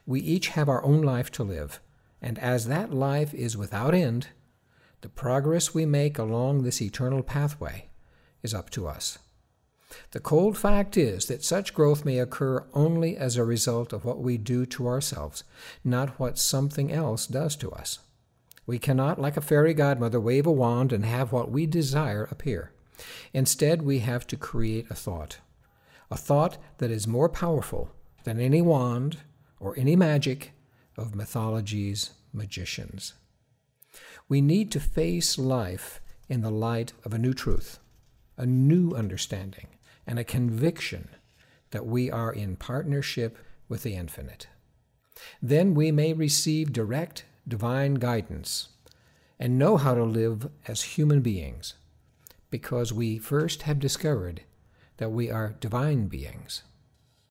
We each have our own life to live, and as that life is without end, the progress we make along this eternal pathway is up to us. The cold fact is that such growth may occur only as a result of what we do to ourselves, not what something else does to us. We cannot, like a fairy godmother, wave a wand and have what we desire appear. Instead, we have to create a thought that is more powerful than any wand or any magic of mythology's magicians. We need to face life in the light of a new truth, a new understanding, and a conviction that we are in partnership with the infinite. Then we may receive direct divine guidance and know how to live as human beings, because we first have discovered that we are divine beings.